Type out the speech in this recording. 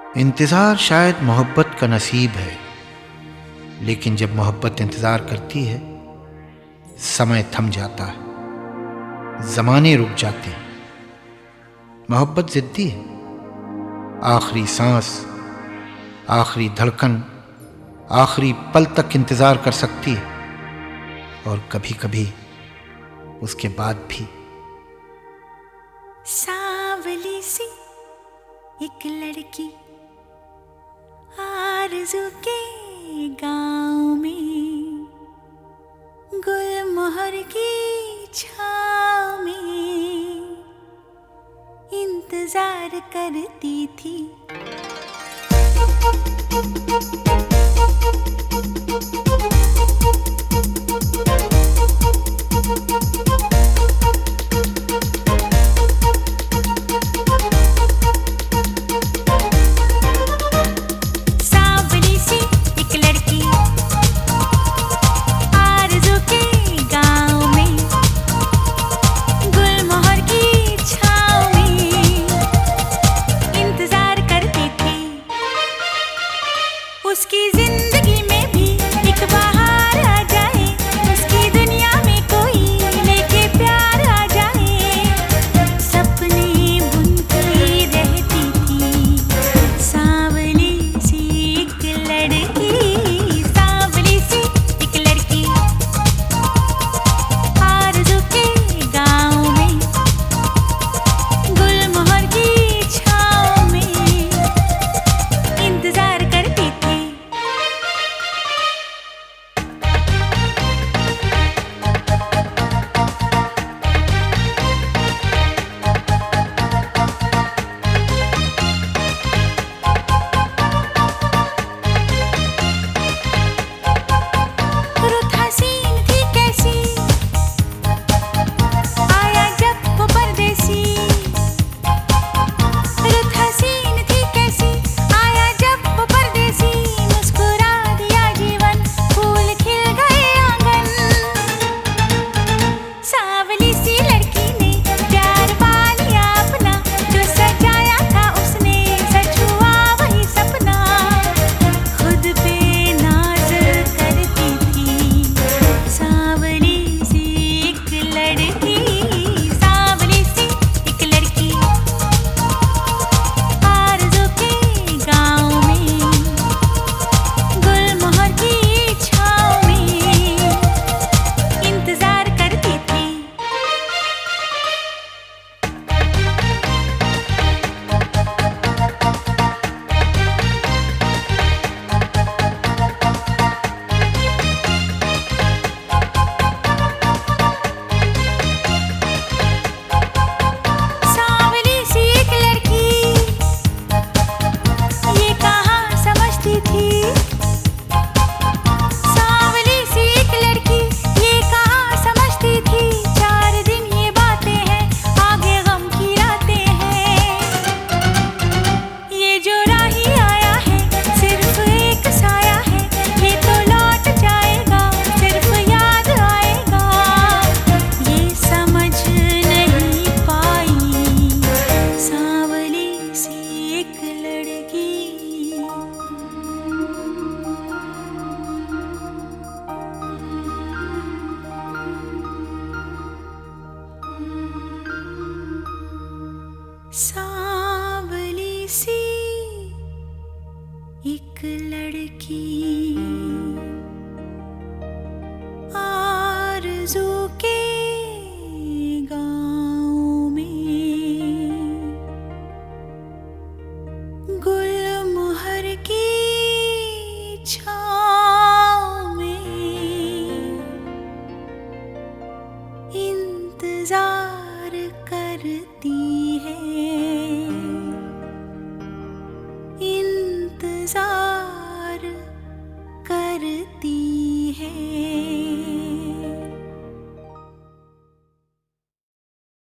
इंतज़ार शायद मोहब्बत का नसीब है, लेकिन जब मोहब्बत इंतज़ार करती है, समय थम जाता है, ज़माने रुक जाते हैं। मोहब्बत ज़िद्दी है, आखिरी सांस, आखिरी धड़कन, आखिरी पल तक इंतज़ार कर सकती है, और कभी कभी उसके बाद भी। सांवली सी एक लड़की आरज़ू के गाँव में, गुलमोहर की छाँव में इंतजार करती थी। उसकी जिंदगी में भी एक बहार आ जाए, उसकी दुनिया में कोई लेके प्यार आ जाए। सपने बुनती रहती थी सांवली सी एक लड़की, सांवली सी एक लड़की आरज़ू के गाँव में, गुलमोहर की छाँव में इंतजार करती थी। सांवली सी एक लड़की आरज़ू के गाँव में, गुलमोहर की छाँव में इंतजार करती है, इंतजार करती है।